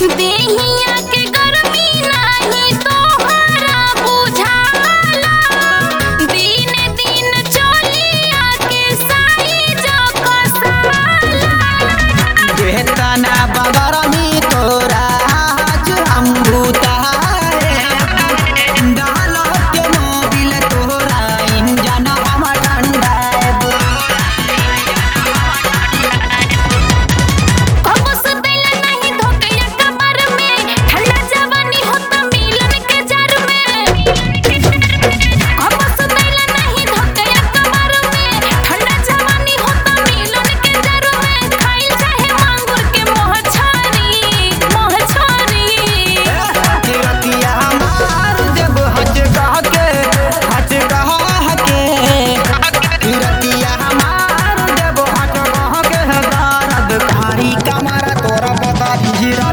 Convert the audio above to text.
देहिया के गर्मी नाही तोहरा बुझाला दिन दिन चोलिया के साइज कसाला बेतना बगरमी तोरा आज हम भूताए डालो के मोबिल तोरा इंजन हम ठंडाए कबस दिल नहीं धोकया कमर में ठंडा जवानी हो त मिलन के जार में कबस दिल नहीं धोकया कमर में ठंडा जवानी हो त मिलन के जार में खाइल चाहे मांगुर के मोह छारी रतिया हमार जब हज कह के रतिया हमार जब हज कह के दर्द कारी कमर तोरा बता हीरा